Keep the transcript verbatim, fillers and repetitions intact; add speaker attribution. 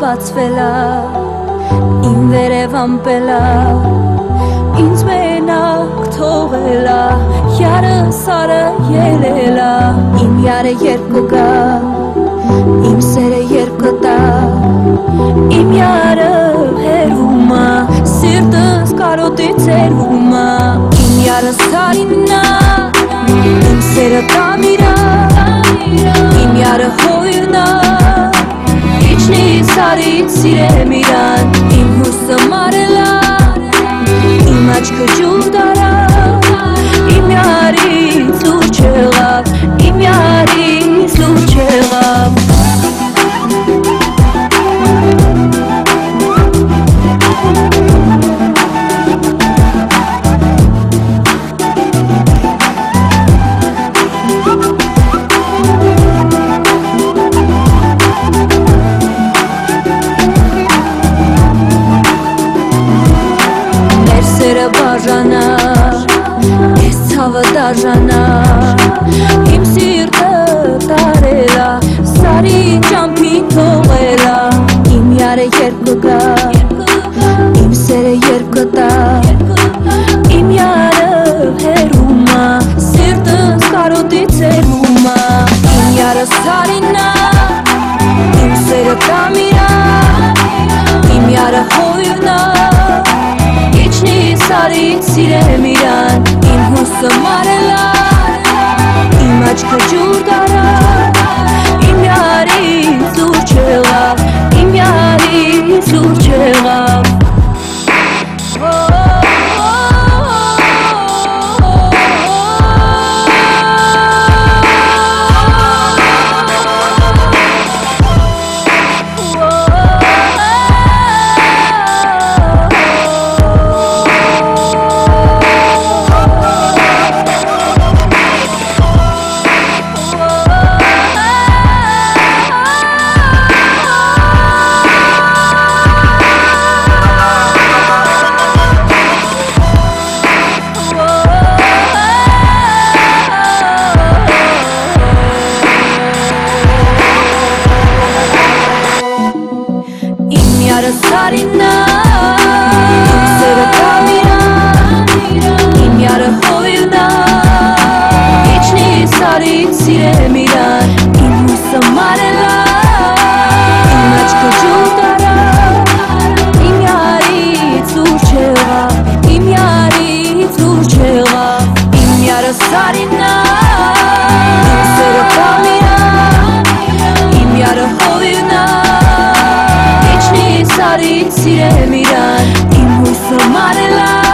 Speaker 1: բացվելա իմ վերևան պելա ինձ մենակ թողելա յարը սարը ելելա իմ յարը երբ կգա իմ սերը երբ կտա իմ յարը հերվում ա սիրտս կարոտից հերվում ա իմ յարը սարինա իմ սերը տամիրա իմ յարը հոյրնա իջնի սարից սիրեմ իրան իմ հուսը մարելա իմ աչքը ջուր դարա իմ յարից լուրջ եղավ իմ յարից լուրջ եղավ բաժանա ես ցավը դաժանա իմ սիրտը տարելա սարի ճամփին թողելա իմ յարը երբ կգա իմ սերը երբ կտա իմ յարը հերվում ա սիրտս կարոտից հերվում ա իմ յարը սարինա իմ սերը տամիրա իմ յարը հոյրնա Սարից սիրեմ իրան իմ հուսը մարելա իմ աչքը ջուր դարա իմ յարից լուրջ եղավ իմ յարից լուրջ եղավ Սարինա իմ սերը տամիրա իմ յարը հոյրնա իջնի սարից սիրեմ իրան իմ հուսը մարելա իմ աչքը ջուր դարա իմ յարից լուրջ եղավ իմ յարից լուրջ եղավ իմ յարը սարինա իմ սերը տամիրա իմ յարը հոյրնա Սարից սիրեմ իրան իմ հուսը մարելա